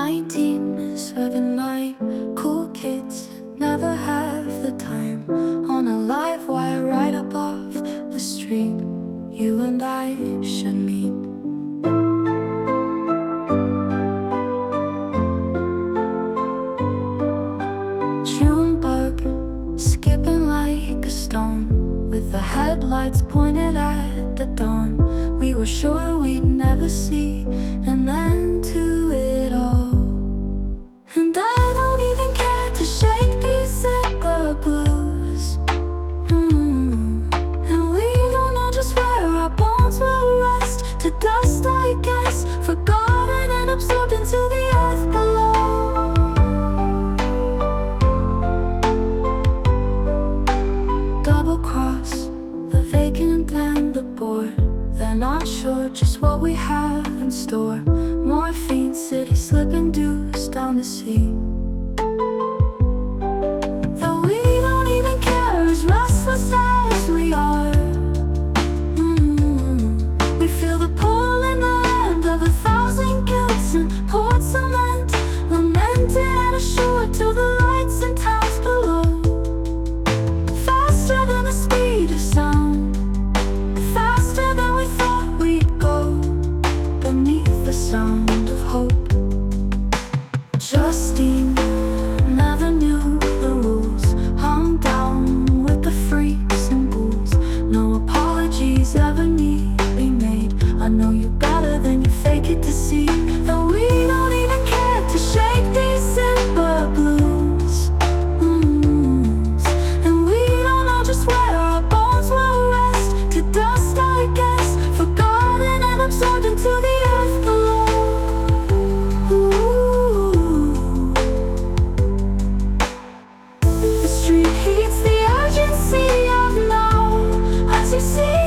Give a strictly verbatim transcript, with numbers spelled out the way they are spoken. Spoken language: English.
nineteen seventy-nine, cool kids never have the time. On a live wire right above the street, you and I should meet. Junebug, skipping like a stone, with the headlights pointed at the dawn. We were sure we'd never see an end to it all. And I don't even care to shake these cigar blues. mm. And we don't know just where our bones will rest. To dust, I guess, forgotten and absorbed into the earth below. Double cross the vacant and the bored. They're not sure just what we have in store. Morphine city slipping dews down the sea. Though we don't even care, as restless as we are. mm. We feel the pull in the land of a thousand guilts and poured cement, lamented and assured till the lights in towns below. Faster than the speed of sound, faster than we thought we'd go, beneath the sound of hope. Justine never knew the rules, hung down with the freaks and ghouls. No apologies ever need be made. I know you better than you fake it to see. Though we don't even care to shake these silver blues. mm. And we don't know just where our bones will rest. To dust, I guess, forgotten and absorbed into the earth below. Ooh. The street heeds the urgency of now, as you see